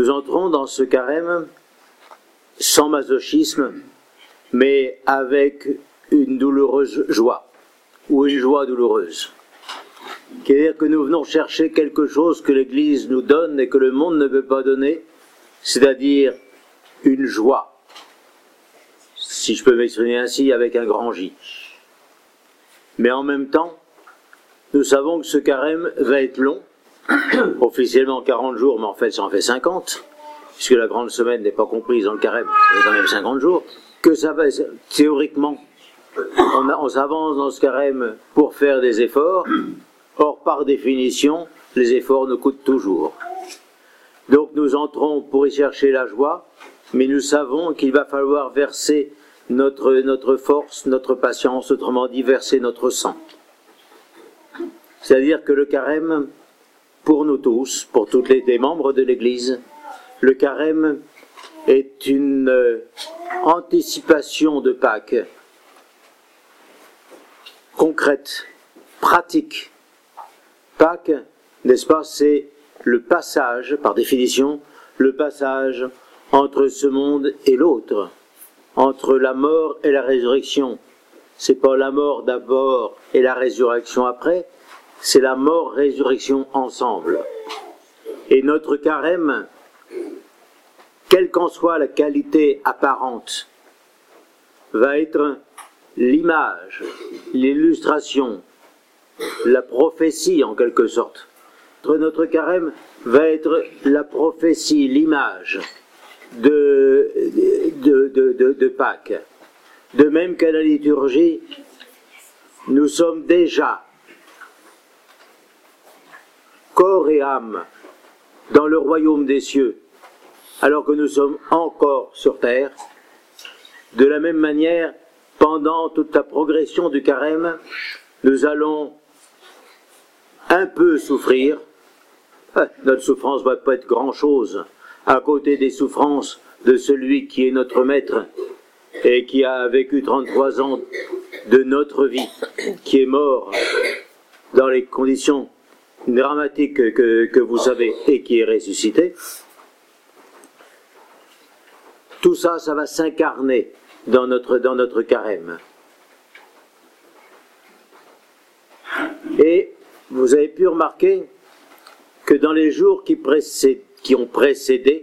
nous entrons dans ce carême sans masochisme, mais avec une douloureuse joie, ou une joie douloureuse. C'est-à-dire que nous venons chercher quelque chose que l'Église nous donne et que le monde ne peut pas donner, c'est-à-dire une joie, si je peux m'exprimer ainsi, avec un grand J. Mais en même temps, nous savons que ce carême va être long, officiellement 40 jours, mais en fait ça en fait 50, puisque la grande semaine n'est pas comprise dans le carême, ça fait quand même 50 jours, que ça va, théoriquement, on s'avance dans ce carême pour faire des efforts, or par définition, les efforts nous coûtent toujours. Donc nous entrons pour y chercher la joie, mais nous savons qu'il va falloir verser notre force, notre patience, autrement dit verser notre sang. C'est-à-dire que le carême, pour nous tous, pour tous les membres de l'Église, le carême est une anticipation de Pâques, concrète, pratique. Pâques, n'est-ce pas, c'est le passage, par définition, le passage entre ce monde et l'autre, entre la mort et la résurrection. C'est pas la mort d'abord et la résurrection après, c'est la mort-résurrection ensemble. Et notre carême, quelle qu'en soit la qualité apparente, va être l'image, l'illustration, la prophétie en quelque sorte. Notre carême va être la prophétie, l'image de Pâques. De même qu'à la liturgie, nous sommes déjà corps et âme dans le royaume des cieux, alors que nous sommes encore sur terre. De la même manière, pendant toute la progression du carême, nous allons un peu souffrir. Notre souffrance ne va pas être grand-chose à côté des souffrances de celui qui est notre maître et qui a vécu 33 ans de notre vie, qui est mort dans les conditions dramatiques que vous savez et qui est ressuscité. Tout ça, ça va s'incarner dans notre carême. Et vous avez pu remarquer que dans les jours qui ont précédé,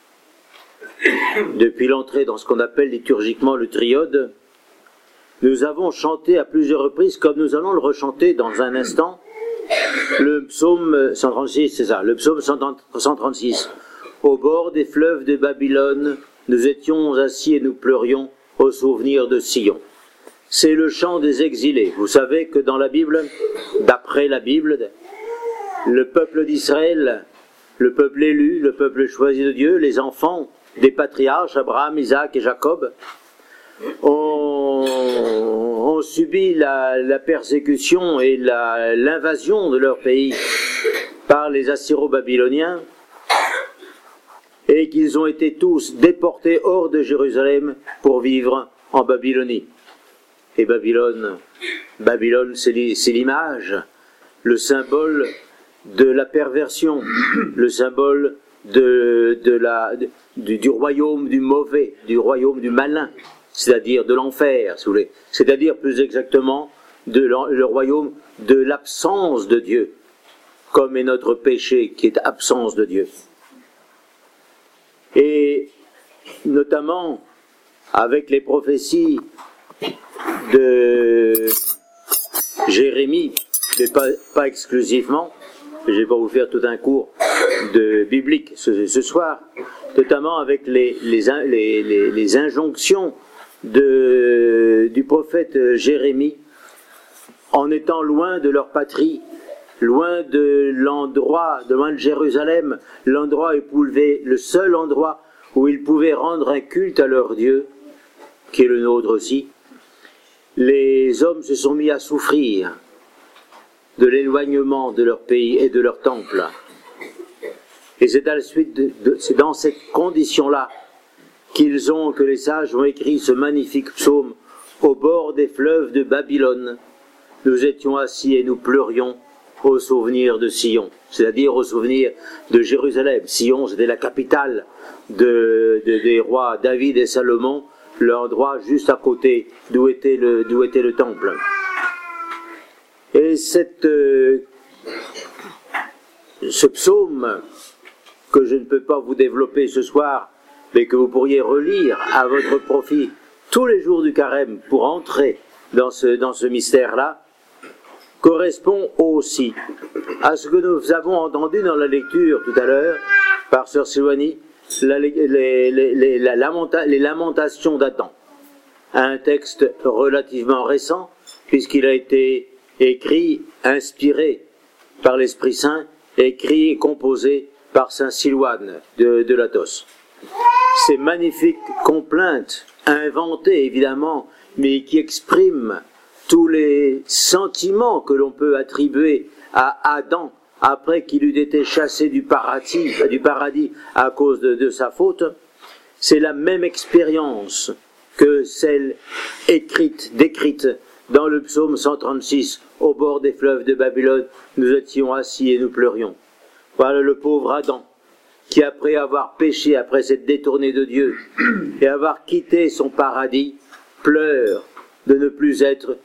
depuis l'entrée dans ce qu'on appelle liturgiquement le triode, nous avons chanté à plusieurs reprises, comme nous allons le rechanter dans un instant, le psaume 136, c'est ça, le psaume 136. Au bord des fleuves de Babylone, nous étions assis et nous pleurions au souvenir de Sion. C'est le chant des exilés. Vous savez que dans la Bible, d'après la Bible, le peuple d'Israël, le peuple élu, le peuple choisi de Dieu, les enfants des patriarches, Abraham, Isaac et Jacob, ont subi la persécution et l'invasion de leur pays par les Assyro-Babyloniens, et qu'ils ont été tous déportés hors de Jérusalem pour vivre en Babylonie. Et Babylone, c'est l'image, le symbole de la perversion, le symbole du royaume du mauvais, du royaume du malin, c'est-à-dire de l'enfer, si vous voulez. C'est-à-dire plus exactement le royaume de l'absence de Dieu, comme est notre péché qui est absence de Dieu. Et notamment avec les prophéties de Jérémie, mais pas exclusivement, je ne vais pas vous faire tout un cours biblique ce soir, notamment avec les injonctions du prophète Jérémie, en étant loin de leur patrie, loin de l'endroit, loin de Jérusalem, l'endroit le seul endroit où ils pouvaient rendre un culte à leur Dieu, qui est le nôtre aussi. Les hommes se sont mis à souffrir de l'éloignement de leur pays et de leur temple. Et c'est à la suite c'est dans cette condition-là que les sages ont écrit ce magnifique psaume. Au bord des fleuves de Babylone, nous étions assis et nous pleurions au souvenir de Sion, c'est-à-dire au souvenir de Jérusalem. Sion, c'était la capitale des rois David et Salomon, l'endroit juste à côté d'où était le temple. Et ce psaume, que je ne peux pas vous développer ce soir, mais que vous pourriez relire à votre profit tous les jours du carême pour entrer dans ce mystère-là, correspond aussi à ce que nous avons entendu dans la lecture tout à l'heure par Sœur Silouanie, les lamentations d'Adam. Un texte relativement récent, puisqu'il a été écrit, inspiré par l'Esprit Saint, écrit et composé par Saint Silouane de Latos. Ces magnifiques complaintes, inventées évidemment, mais qui expriment tous les sentiments que l'on peut attribuer à Adam après qu'il eût été chassé du paradis à cause de sa faute, c'est la même expérience que celle décrite dans le psaume 136, au bord des fleuves de Babylone, nous étions assis et nous pleurions. Voilà le pauvre Adam, qui après avoir péché, après s'être détourné de Dieu, et avoir quitté son paradis, pleure de ne plus être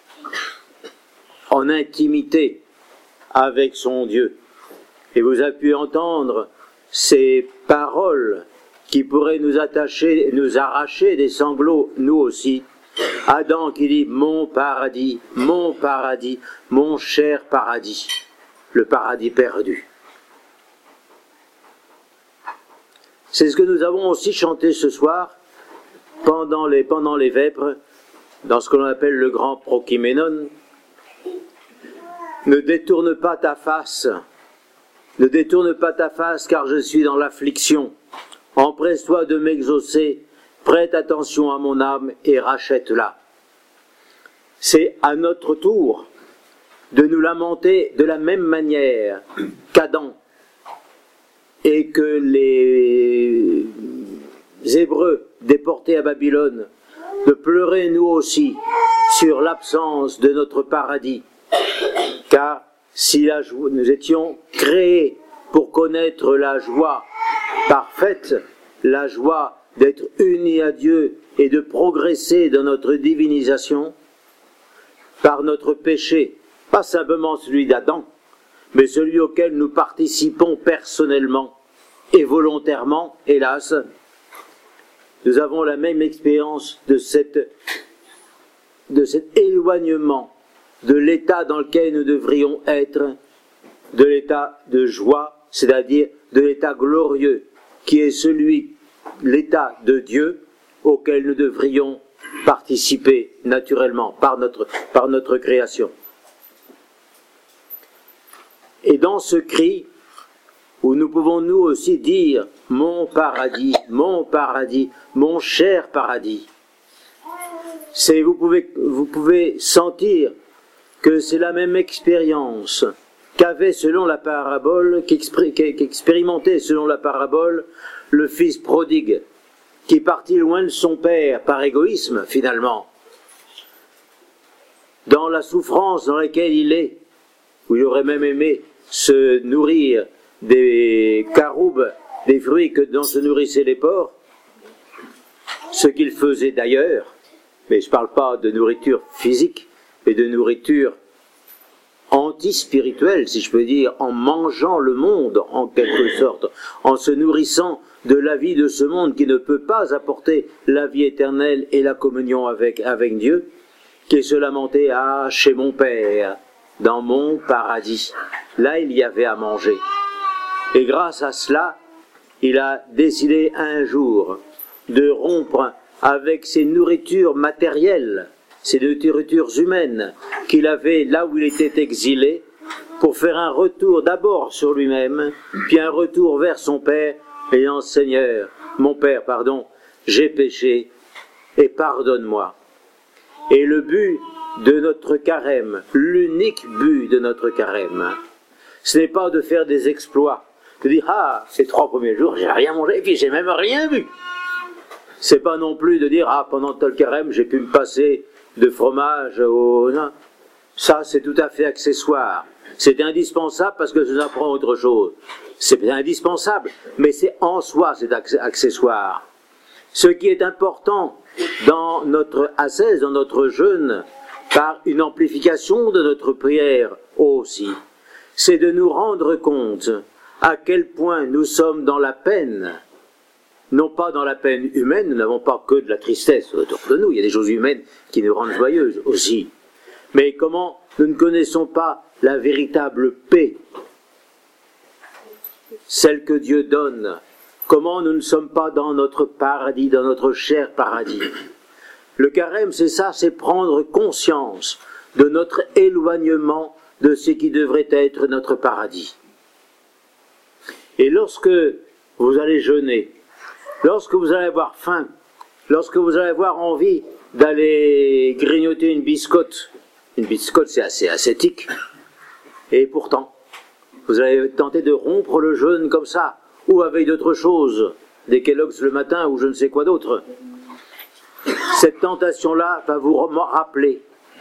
en intimité avec son Dieu. Et vous avez pu entendre ces paroles qui pourraient nous arracher des sanglots, nous aussi. Adam qui dit « mon paradis, mon cher paradis », le paradis perdu. C'est ce que nous avons aussi chanté ce soir pendant les vêpres, dans ce que l'on appelle le grand prokyménon. Ne détourne pas ta face, car je suis dans l'affliction. Empresse-toi de m'exaucer, prête attention à mon âme et rachète-la. C'est à notre tour de nous lamenter de la même manière qu'Adam et que les Hébreux déportés à Babylone, de pleurer nous aussi sur l'absence de notre paradis. Car si nous étions créés pour connaître la joie parfaite, la joie d'être unis à Dieu et de progresser dans notre divinisation, par notre péché, pas simplement celui d'Adam, mais celui auquel nous participons personnellement et volontairement, hélas, nous avons la même expérience de cet éloignement de l'état dans lequel nous devrions être, de l'état de joie, c'est-à-dire de l'état glorieux, qui est l'état de Dieu auquel nous devrions participer naturellement par notre création. Et dans ce cri, où nous pouvons nous aussi dire « mon paradis, mon cher paradis », vous pouvez sentir que c'est la même expérience qu'avait selon la parabole, qu'expérimentait selon la parabole le fils prodigue, qui partit loin de son père par égoïsme finalement, dans la souffrance dans laquelle il est, où il aurait même aimé se nourrir des caroubes, des fruits que dont se nourrissaient les porcs, ce qu'il faisait d'ailleurs, mais je ne parle pas de nourriture physique, mais de nourriture anti-spirituelle, si je peux dire, en mangeant le monde, en quelque sorte, en se nourrissant de la vie de ce monde qui ne peut pas apporter la vie éternelle et la communion avec Dieu, qui se lamentait « Ah, chez mon Père, dans mon paradis, là il y avait à manger ». Et grâce à cela, il a décidé un jour de rompre avec ces nourritures matérielles, ces nourritures humaines qu'il avait là où il était exilé, pour faire un retour d'abord sur lui-même, puis un retour vers son Père, ayant Seigneur, mon Père, pardon, j'ai péché et pardonne-moi. Et le but de notre carême, l'unique but de notre carême, ce n'est pas de faire des exploits, de dire « Ah, ces 3 premiers jours, j'ai rien mangé et puis j'ai même rien bu ». C'est pas non plus de dire « Ah, pendant tout le carême, j'ai pu me passer de fromage au... » Non. Ça, c'est tout à fait accessoire. c'est indispensable parce que ça nous apprend autre chose. C'est indispensable, mais c'est en soi, c'est accessoire. Ce qui est important dans notre ascèse, dans notre jeûne, par une amplification de notre prière aussi, c'est de nous rendre compte à quel point nous sommes dans la peine, non pas dans la peine humaine, nous n'avons pas que de la tristesse autour de nous, il y a des choses humaines qui nous rendent joyeuses aussi, mais comment nous ne connaissons pas la véritable paix, celle que Dieu donne, comment nous ne sommes pas dans notre paradis, dans notre cher paradis. Le carême, c'est ça, c'est prendre conscience de notre éloignement de ce qui devrait être notre paradis. Et lorsque vous allez jeûner, lorsque vous allez avoir faim, lorsque vous allez avoir envie d'aller grignoter une biscotte c'est assez ascétique, et pourtant, vous allez tenter de rompre le jeûne comme ça, ou avec d'autres choses, des Kellogg's le matin ou je ne sais quoi d'autre. Cette tentation-là va vous rappeler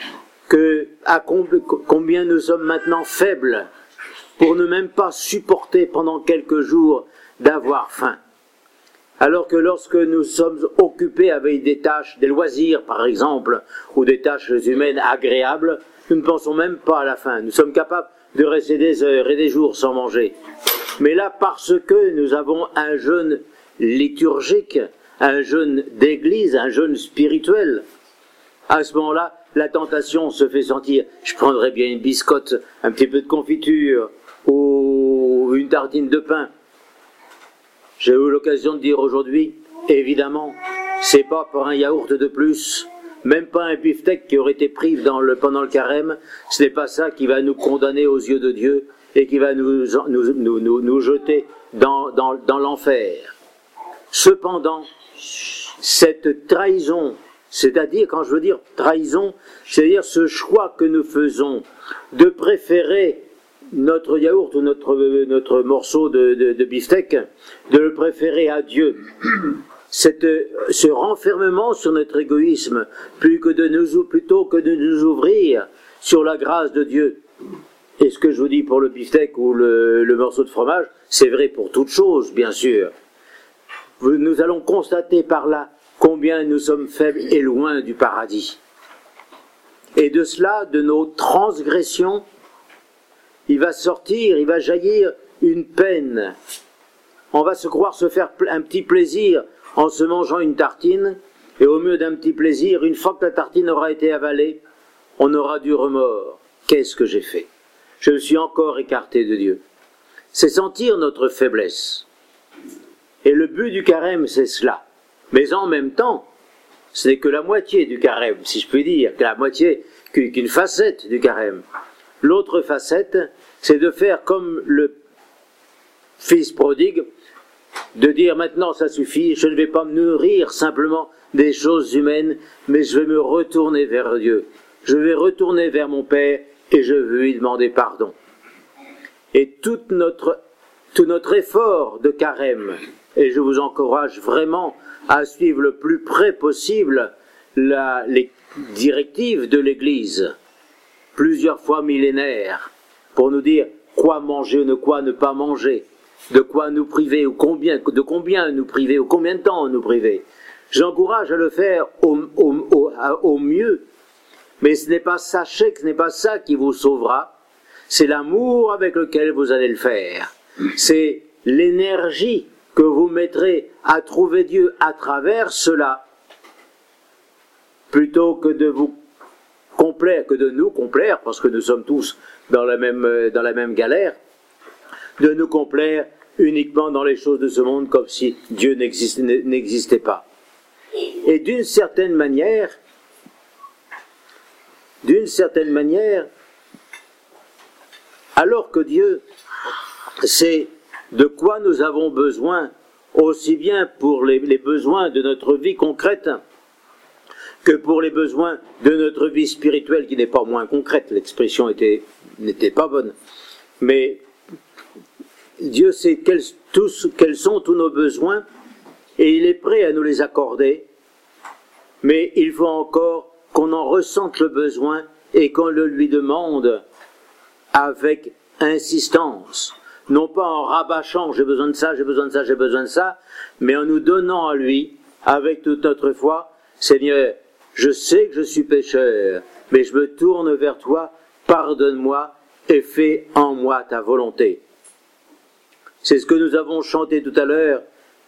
combien nous sommes maintenant faibles pour ne même pas supporter pendant quelques jours d'avoir faim. Alors que lorsque nous sommes occupés avec des tâches, des loisirs par exemple, ou des tâches humaines agréables, nous ne pensons même pas à la faim. Nous sommes capables de rester des heures et des jours sans manger. Mais là, parce que nous avons un jeûne liturgique, un jeûne d'église, un jeûne spirituel, à ce moment-là, la tentation se fait sentir. Je prendrais bien une biscotte, un petit peu de confiture, ou une tartine de pain. J'ai eu l'occasion de dire aujourd'hui, évidemment, c'est pas pour un yaourt de plus, même pas un beefsteak qui aurait été pris pendant le carême, ce n'est pas ça qui va nous condamner aux yeux de Dieu et qui va nous jeter dans l'enfer. Cependant, cette trahison, c'est-à-dire, quand je veux dire trahison, c'est-à-dire ce choix que nous faisons de préférer notre yaourt ou notre morceau de beefsteak, de le préférer à Dieu. Ce renfermement sur notre égoïsme, plutôt que de nous ouvrir sur la grâce de Dieu. Et ce que je vous dis pour le beefsteak ou le morceau de fromage, c'est vrai pour toute chose, bien sûr. Nous allons constater par là combien nous sommes faibles et loin du paradis. Et de cela, de nos transgressions, il va jaillir une peine. On va se croire se faire un petit plaisir en se mangeant une tartine, et au mieux d'un petit plaisir, une fois que la tartine aura été avalée, on aura du remords. Qu'est-ce que j'ai fait? Je me suis encore écarté de Dieu. C'est sentir notre faiblesse. Et le but du carême, c'est cela. Mais en même temps, ce n'est que la moitié du carême, si je puis dire, qu'une facette du carême. L'autre facette, c'est de faire comme le fils prodigue, de dire maintenant ça suffit, je ne vais pas me nourrir simplement des choses humaines, mais je vais me retourner vers Dieu. Je vais retourner vers mon Père et je vais lui demander pardon. Et tout notre effort de carême, et je vous encourage vraiment à suivre le plus près possible les directives de l'Église, plusieurs fois millénaires, pour nous dire quoi manger ou de quoi ne pas manger, de quoi nous priver ou de combien nous priver ou combien de temps nous priver. J'encourage à le faire au mieux, mais sachez que ce n'est pas ça qui vous sauvera, c'est l'amour avec lequel vous allez le faire. C'est l'énergie que vous mettrez à trouver Dieu à travers cela, plutôt que de vous complaire, que de nous complaire, parce que nous sommes tous dans la même galère, de nous complaire uniquement dans les choses de ce monde comme si Dieu n'existait pas. Et d'une certaine manière, alors que Dieu sait de quoi nous avons besoin, aussi bien pour les besoins de notre vie concrète que pour les besoins de notre vie spirituelle, qui n'est pas moins concrète, l'expression n'était pas bonne. Mais Dieu sait quels sont tous nos besoins, et il est prêt à nous les accorder, mais il faut encore qu'on en ressente le besoin et qu'on le lui demande avec insistance, non pas en rabâchant j'ai besoin de ça, j'ai besoin de ça, j'ai besoin de ça, mais en nous donnant à lui, avec toute notre foi, Seigneur, je sais que je suis pécheur, mais je me tourne vers toi, pardonne-moi et fais en moi ta volonté. C'est ce que nous avons chanté tout à l'heure.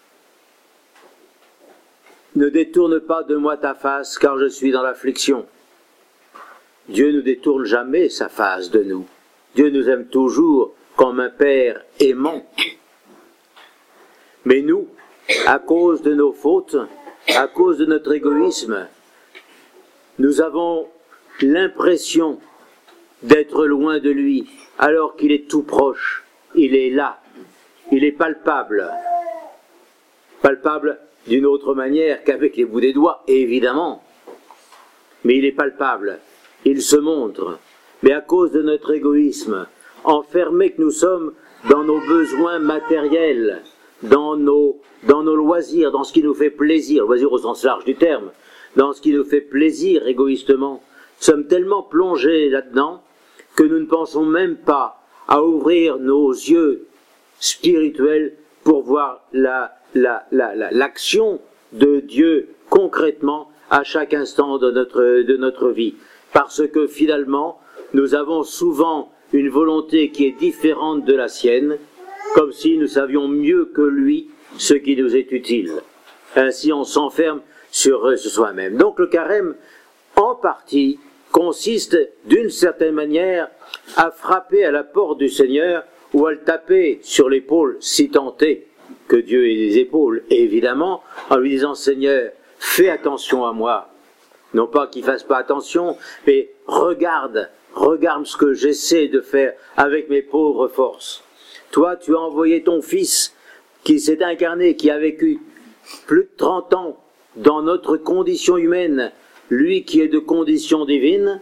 Ne détourne pas de moi ta face, car je suis dans l'affliction. Dieu ne détourne jamais sa face de nous. Dieu nous aime toujours comme un Père aimant. Mais nous, à cause de nos fautes, à cause de notre égoïsme, nous avons l'impression d'être loin de lui, alors qu'il est tout proche. Il est là. Il est palpable. Palpable d'une autre manière qu'avec les bouts des doigts, évidemment. Mais il est palpable. Il se montre. Mais à cause de notre égoïsme, enfermés que nous sommes dans nos besoins matériels, dans nos loisirs, dans ce qui nous fait plaisir, loisir au sens large du terme, dans ce qui nous fait plaisir égoïstement, nous sommes tellement plongés là-dedans que nous ne pensons même pas à ouvrir nos yeux spirituels pour voir l'action de Dieu concrètement à chaque instant de notre vie. Parce que finalement, nous avons souvent une volonté qui est différente de la sienne, comme si nous savions mieux que lui ce qui nous est utile. Ainsi, on s'enferme sur soi-même. Donc le carême, en partie, consiste d'une certaine manière à frapper à la porte du Seigneur ou à le taper sur l'épaule, si tant est que Dieu ait des épaules, évidemment, en lui disant « Seigneur, fais attention à moi ». Non pas qu'il ne fasse pas attention, mais regarde ce que j'essaie de faire avec mes pauvres forces. Toi, tu as envoyé ton Fils qui s'est incarné, qui a vécu plus de 30 ans dans notre condition humaine, lui qui est de condition divine,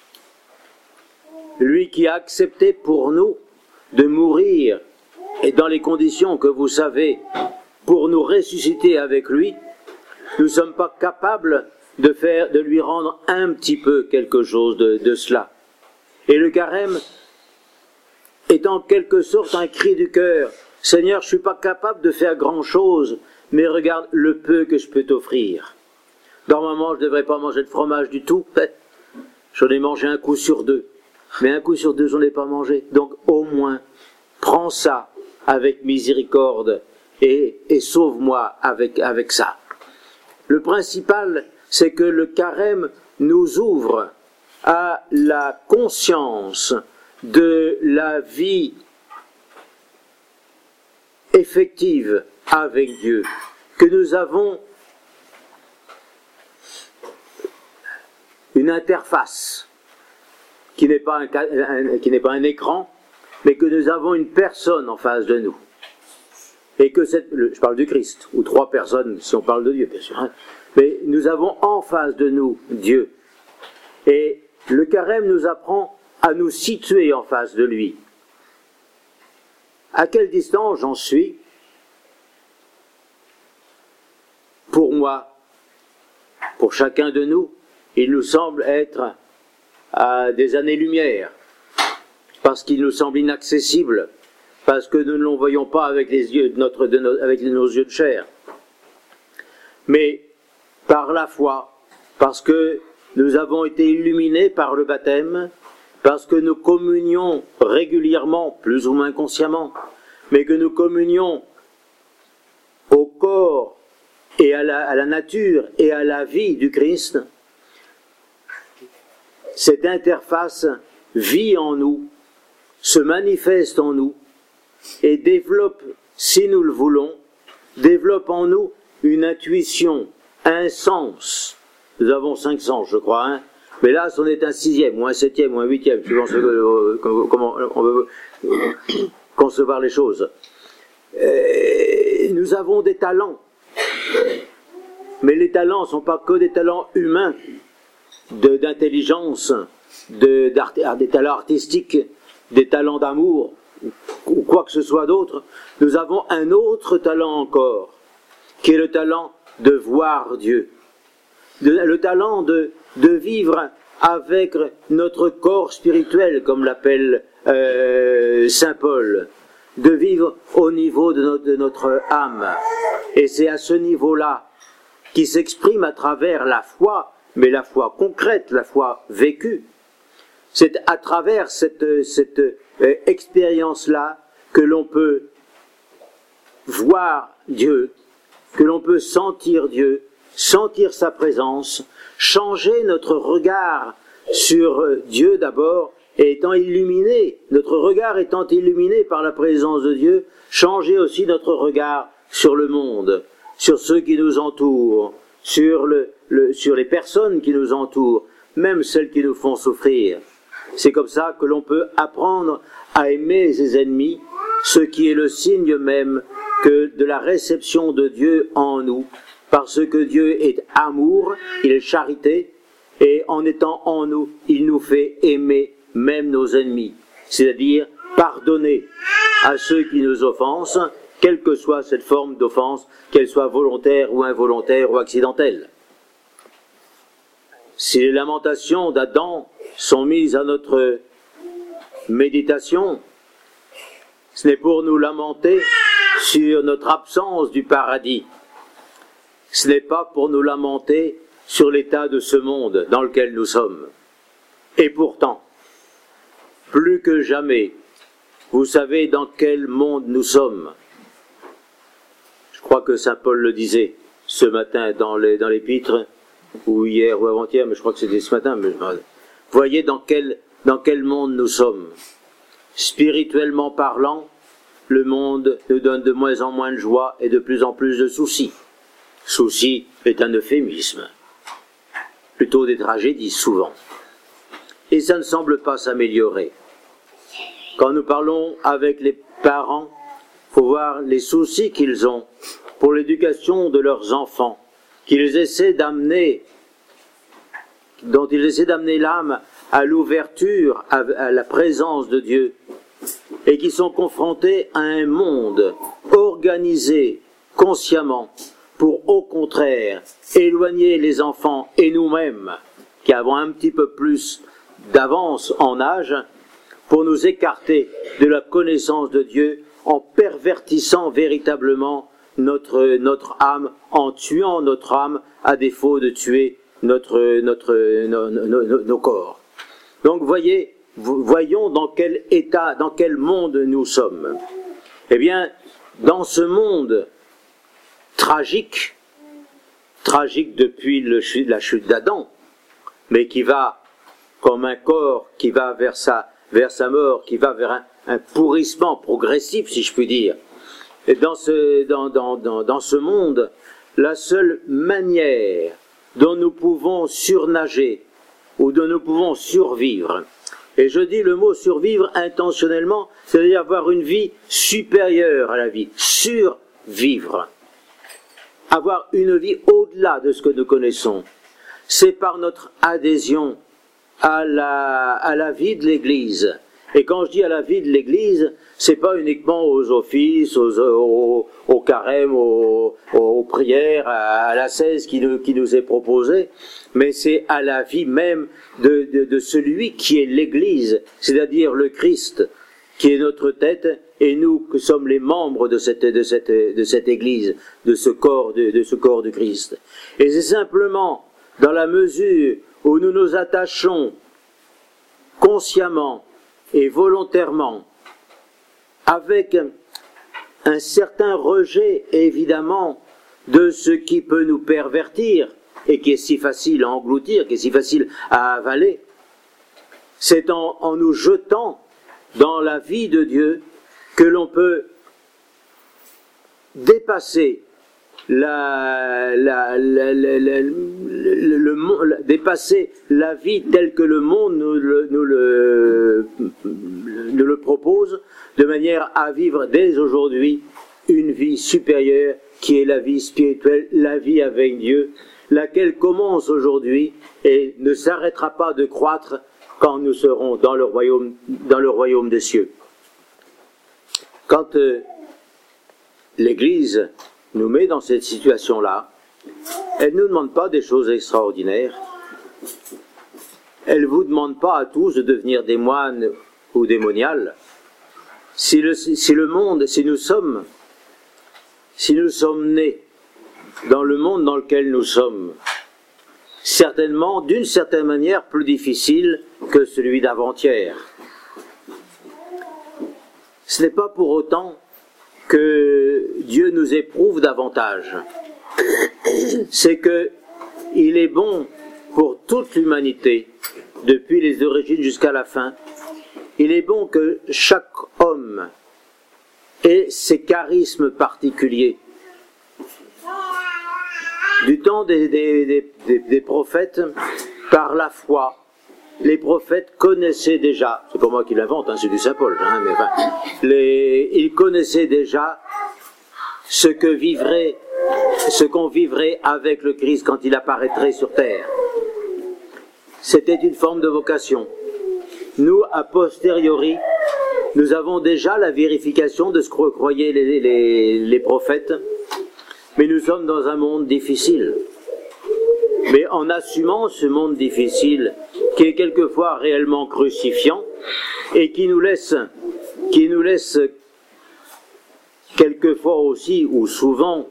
lui qui a accepté pour nous de mourir, et dans les conditions que vous savez, pour nous ressusciter avec lui, nous ne sommes pas capables de lui rendre un petit peu quelque chose de cela. Et le carême est en quelque sorte un cri du cœur. Seigneur, je ne suis pas capable de faire grand-chose, mais regarde le peu que je peux t'offrir. Normalement, je ne devrais pas manger de fromage du tout. J'en ai mangé un coup sur deux. Mais un coup sur deux, j'en ai pas mangé. Donc au moins, prends ça avec miséricorde et sauve-moi avec ça. Le principal, c'est que le carême nous ouvre à la conscience de la vie effective avec Dieu, que nous avons une interface qui n'est pas un écran, mais que nous avons une personne en face de nous. Et que je parle du Christ, ou trois personnes si on parle de Dieu, bien sûr. Hein. Mais nous avons en face de nous Dieu. Et le carême nous apprend à nous situer en face de lui. À quelle distance j'en suis? Pour moi, pour chacun de nous, il nous semble être à des années-lumière, parce qu'il nous semble inaccessible, parce que nous ne le voyons pas avec les yeux avec nos yeux de chair. Mais par la foi, parce que nous avons été illuminés par le baptême, parce que nous communions régulièrement, plus ou moins consciemment, mais que nous communions au corps et à la nature et à la vie du Christ, cette interface vit en nous, se manifeste en nous et développe, si nous le voulons, développe en nous une intuition, un sens. Nous avons 5 sens, je crois, hein. Mais là, c'en est un 6e, ou un 7e, ou un 8e, suivant comment on veut concevoir les choses. Nous avons des talents, mais les talents ne sont pas que des talents humains, d'intelligence, des talents artistiques, des talents d'amour, ou quoi que ce soit d'autre. Nous avons un autre talent encore, qui est le talent de voir Dieu, le talent de vivre avec notre corps spirituel, comme l'appelle Saint Paul, de vivre au niveau de notre âme. Et c'est à ce niveau-là qui s'exprime à travers la foi, mais la foi concrète, la foi vécue. C'est à travers cette expérience-là que l'on peut voir Dieu, que l'on peut sentir Dieu, sentir sa présence, changer notre regard sur Dieu d'abord, et étant illuminé, notre regard étant illuminé par la présence de Dieu, changer aussi notre regard sur le monde, sur ceux qui nous entourent, sur les personnes qui nous entourent, même celles qui nous font souffrir. C'est comme ça que l'on peut apprendre à aimer ses ennemis, ce qui est le signe même que de la réception de Dieu en nous, parce que Dieu est amour, il est charité, et en étant en nous, il nous fait aimer même nos ennemis, c'est-à-dire pardonner à ceux qui nous offensent, quelle que soit cette forme d'offense, qu'elle soit volontaire ou involontaire ou accidentelle. Si les lamentations d'Adam sont mises à notre méditation, ce n'est pour nous lamenter sur notre absence du paradis. Ce n'est pas pour nous lamenter sur l'état de ce monde dans lequel nous sommes. Et pourtant, plus que jamais, vous savez dans quel monde nous sommes. Je crois que saint Paul le disait ce matin dans l'épître, ou hier ou avant-hier, mais je crois que c'était ce matin. Mais, voyez dans quel monde nous sommes. Spirituellement parlant, le monde nous donne de moins en moins de joie et de plus en plus de soucis. Souci est un euphémisme, plutôt des tragédies souvent. Et ça ne semble pas s'améliorer. Quand nous parlons avec les parents, il faut voir les soucis qu'ils ont pour l'éducation de leurs enfants, dont ils essaient d'amener l'âme à l'ouverture, à la présence de Dieu, et qui sont confrontés à un monde organisé consciemment pour, au contraire, éloigner les enfants et nous-mêmes, qui avons un petit peu plus d'avance en âge, pour nous écarter de la connaissance de Dieu en pervertissant véritablement notre âme, en tuant notre âme à défaut de tuer nos corps. Donc voyons dans quel état, dans quel monde nous sommes. Eh bien, dans ce monde tragique depuis la chute d'Adam, mais qui va comme un corps qui va vers sa mort, qui va vers un pourrissement progressif, si je puis dire. Et dans ce monde, la seule manière dont nous pouvons surnager ou dont nous pouvons survivre, et je dis le mot survivre intentionnellement, c'est-à-dire avoir une vie supérieure à la vie, survivre, avoir une vie au-delà de ce que nous connaissons, c'est par notre adhésion à la vie de l'Église. Et quand je dis à la vie de l'Église, c'est pas uniquement aux offices, au carême, aux prières, à la cèse qui nous est proposée, mais c'est à la vie même de celui qui est l'Église, c'est-à-dire le Christ, qui est notre tête, et nous que sommes les membres de cette Église, de ce corps du Christ. Et c'est simplement dans la mesure où nous nous attachons consciemment et volontairement, avec un certain rejet, évidemment, de ce qui peut nous pervertir, et qui est si facile à engloutir, qui est si facile à avaler, c'est en nous jetant dans la vie de Dieu que l'on peut dépasser dépasser la vie telle que le monde nous le propose, de manière à vivre dès aujourd'hui une vie supérieure qui est la vie spirituelle, la vie avec Dieu, laquelle commence aujourd'hui et ne s'arrêtera pas de croître quand nous serons dans le royaume des cieux. Quand l'Église nous met dans cette situation-là, elle ne nous demande pas des choses extraordinaires. elle ne vous demande pas à tous de devenir des moines ou des moniales. Si le monde, si nous sommes nés dans le monde dans lequel nous sommes, certainement, d'une certaine manière, plus difficile que celui d'avant-hier. Ce n'est pas pour autant que Dieu nous éprouve davantage. C'est que il est bon pour toute l'humanité, depuis les origines jusqu'à la fin, il est bon que chaque homme ait ses charismes particuliers. Du temps des prophètes, par la foi, les prophètes connaissaient déjà, c'est pas moi qui l'invente, c'est du Saint Paul, mais enfin, ils connaissaient déjà ce qu'on vivrait avec le Christ quand il apparaîtrait sur terre. C'était une forme de vocation. Nous, a posteriori, nous avons déjà la vérification de ce que croyaient les prophètes, mais nous sommes dans un monde difficile. Mais en assumant ce monde difficile, qui est quelquefois réellement crucifiant, et qui nous laisse quelquefois aussi, ou souvent,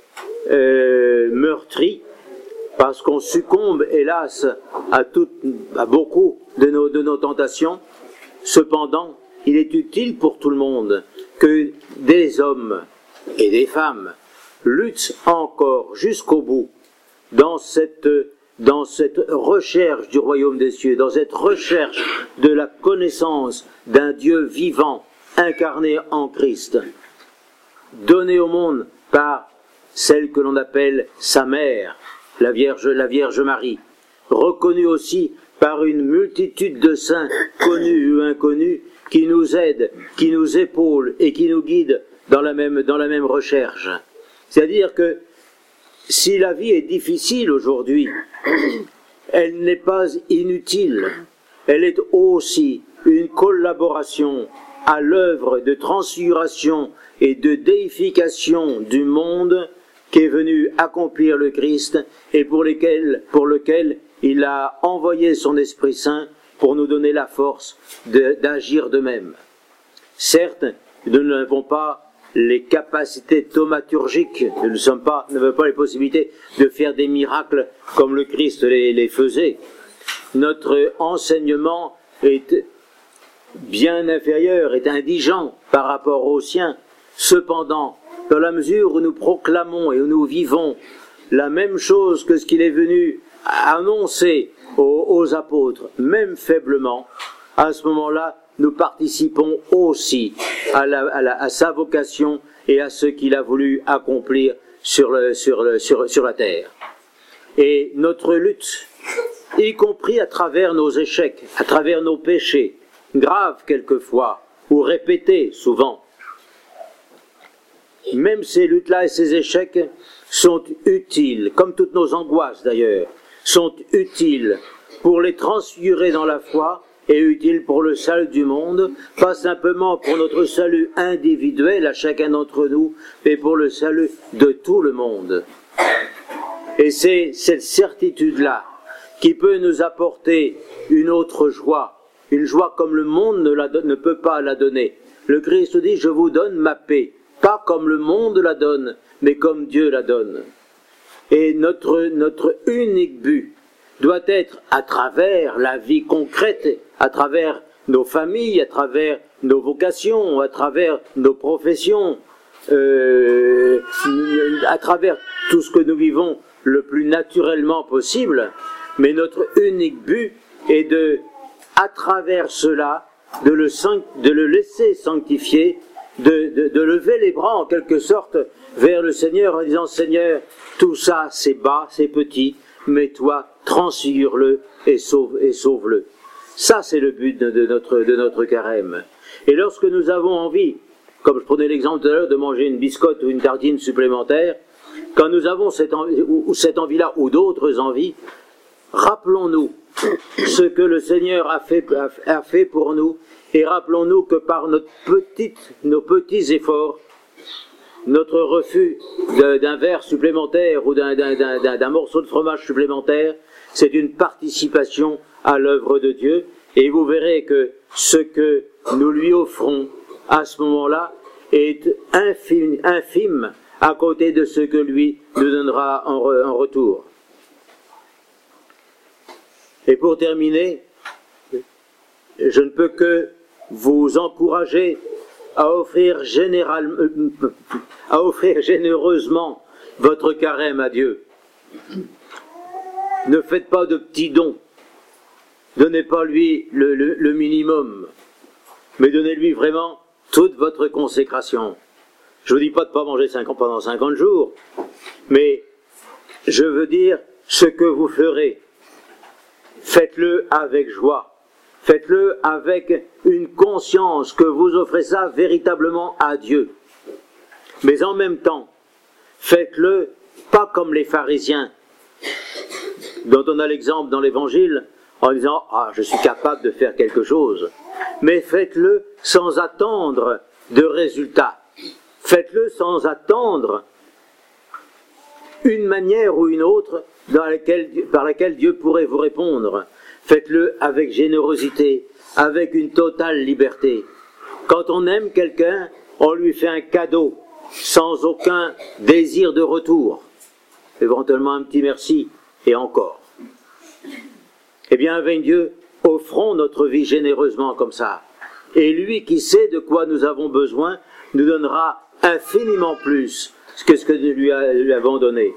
meurtris, parce qu'on succombe, hélas, à beaucoup de nos tentations. Cependant, il est utile pour tout le monde que des hommes et des femmes luttent encore jusqu'au bout dans cette recherche du royaume des cieux, dans cette recherche de la connaissance d'un Dieu vivant, incarné en Christ, donné au monde par celle que l'on appelle sa mère, la Vierge Marie, reconnue aussi par une multitude de saints, connus ou inconnus, qui nous aident, qui nous épaulent et qui nous guident dans la même recherche. C'est-à-dire que si la vie est difficile aujourd'hui, elle n'est pas inutile, elle est aussi une collaboration à l'œuvre de transfiguration et de déification du monde qui est venu accomplir le Christ et pour lequel il a envoyé son Esprit Saint pour nous donner la force d'agir de même. Certes, nous n'avons pas les capacités thaumaturgiques, nous n'avons pas les possibilités de faire des miracles comme le Christ les faisait. Notre enseignement est bien inférieur, est indigent par rapport au sien. Cependant, dans la mesure où nous proclamons et où nous vivons la même chose que ce qu'il est venu annoncer aux apôtres, même faiblement, à ce moment-là, nous participons aussi à sa vocation et à ce qu'il a voulu accomplir sur la terre. Et notre lutte, y compris à travers nos échecs, à travers nos péchés, graves quelquefois, ou répétés souvent, même ces luttes-là et ces échecs sont utiles, comme toutes nos angoisses d'ailleurs, sont utiles pour les transfigurer dans la foi et utiles pour le salut du monde, pas simplement pour notre salut individuel à chacun d'entre nous, mais pour le salut de tout le monde. Et c'est cette certitude-là qui peut nous apporter une autre joie, une joie comme le monde ne peut pas la donner. Le Christ dit « Je vous donne ma paix ». Pas comme le monde la donne, mais comme Dieu la donne. Et notre unique but doit être, à travers la vie concrète, à travers nos familles, à travers nos vocations, à travers nos professions, à travers tout ce que nous vivons le plus naturellement possible, mais notre unique but est à travers cela, de le laisser sanctifier, de lever les bras en quelque sorte vers le Seigneur en disant « Seigneur, tout ça c'est bas, c'est petit, mais toi transfigure-le et sauve-le. » Ça c'est le but de notre carême. Et lorsque nous avons envie, comme je prenais l'exemple tout à l'heure de manger une biscotte ou une tartine supplémentaire, quand nous avons cette envie-là ou d'autres envies, rappelons-nous ce que le Seigneur a fait pour nous. Et rappelons-nous que par nos petits efforts, notre refus d'un verre supplémentaire ou d'un morceau de fromage supplémentaire, c'est une participation à l'œuvre de Dieu, et vous verrez que ce que nous lui offrons à ce moment-là est infime à côté de ce que lui nous donnera en retour. Et pour terminer, je ne peux que vous encourager à offrir généreusement votre carême à Dieu. Ne faites pas de petits dons. Donnez pas lui le minimum, mais donnez-lui vraiment toute votre consécration. Je ne vous dis pas de ne pas manger pendant 50 jours, mais je veux dire ce que vous ferez. Faites-le avec joie. Faites-le avec une conscience que vous offrez ça véritablement à Dieu. Mais en même temps, faites-le pas comme les pharisiens, dont on a l'exemple dans l'Évangile, en disant « Ah, je suis capable de faire quelque chose ». Mais faites-le sans attendre de résultats. Faites-le sans attendre une manière ou une autre par laquelle Dieu pourrait vous répondre. Faites-le avec générosité, avec une totale liberté. Quand on aime quelqu'un, on lui fait un cadeau, sans aucun désir de retour. Éventuellement un petit merci, et encore. Eh bien, avec Dieu, offrons notre vie généreusement comme ça. Et lui qui sait de quoi nous avons besoin, nous donnera infiniment plus que ce que nous lui avons donné.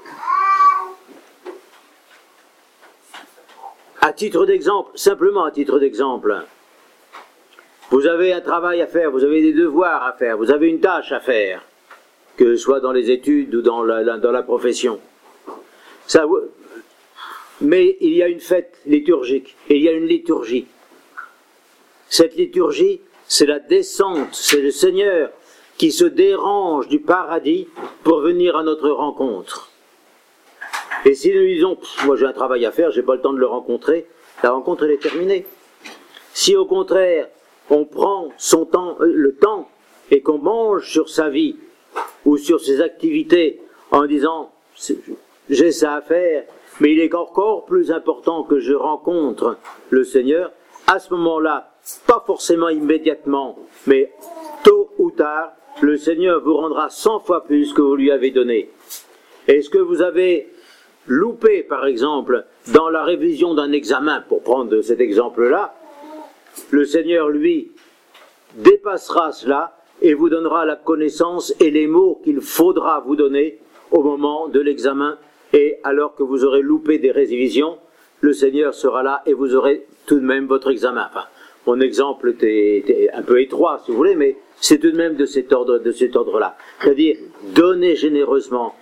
À titre d'exemple, simplement à titre d'exemple, vous avez un travail à faire, vous avez des devoirs à faire, vous avez une tâche à faire, que ce soit dans les études ou dans la profession. Mais il y a une fête liturgique, et il y a une liturgie. Cette liturgie, c'est la descente, c'est le Seigneur qui se dérange du paradis pour venir à notre rencontre. Et si nous disons, moi j'ai un travail à faire, j'ai pas le temps de le rencontrer, la rencontre elle est terminée. Si au contraire, on prend le temps, et qu'on mange sur sa vie, ou sur ses activités, en disant, j'ai ça à faire, mais il est encore plus important que je rencontre le Seigneur, à ce moment-là, pas forcément immédiatement, mais tôt ou tard, le Seigneur vous rendra 100 fois plus que vous lui avez donné. Et ce que vous avez loupé, par exemple, dans la révision d'un examen, pour prendre cet exemple-là, le Seigneur, lui, dépassera cela et vous donnera la connaissance et les mots qu'il faudra vous donner au moment de l'examen. Et alors que vous aurez loupé des révisions, le Seigneur sera là et vous aurez tout de même votre examen. Enfin, mon exemple était un peu étroit, si vous voulez, mais c'est tout de même de cet ordre-là. C'est-à-dire, donnez généreusement.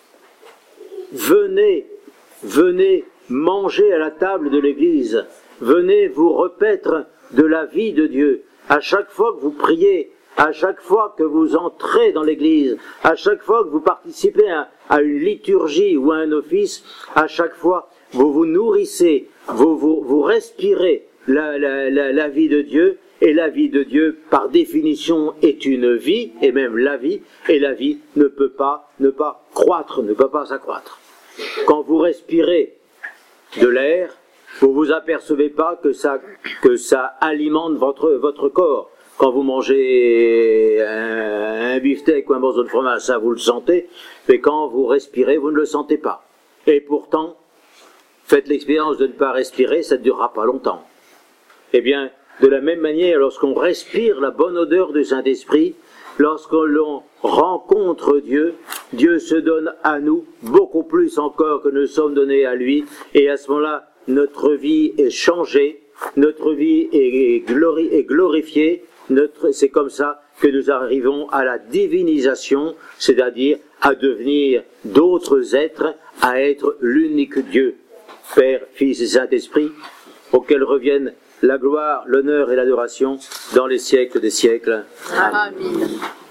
Venez manger à la table de l'Église. Venez vous repaître de la vie de Dieu. À chaque fois que vous priez, à chaque fois que vous entrez dans l'Église, à chaque fois que vous participez à une liturgie ou à un office, à chaque fois vous vous nourrissez, vous respirez la vie de Dieu, et la vie de Dieu, par définition, est une vie, et même la vie, et la vie ne peut pas croître, ne peut pas s'accroître. Quand vous respirez de l'air, vous vous apercevez pas que ça alimente votre corps. Quand vous mangez un beefsteak ou un morceau de fromage, ça vous le sentez, mais quand vous respirez, vous ne le sentez pas. Et pourtant, faites l'expérience de ne pas respirer, ça ne durera pas longtemps. Eh bien, de la même manière, lorsqu'on respire la bonne odeur du Saint-Esprit, lorsque l'on rencontre Dieu, Dieu se donne à nous beaucoup plus encore que nous sommes donnés à lui, et à ce moment-là, notre vie est changée, notre vie est glorifiée, c'est comme ça que nous arrivons à la divinisation, c'est-à-dire à devenir d'autres êtres, à être l'unique Dieu, Père, Fils et Saint-Esprit, auquel reviennent la gloire, l'honneur et l'adoration dans les siècles des siècles. Amen.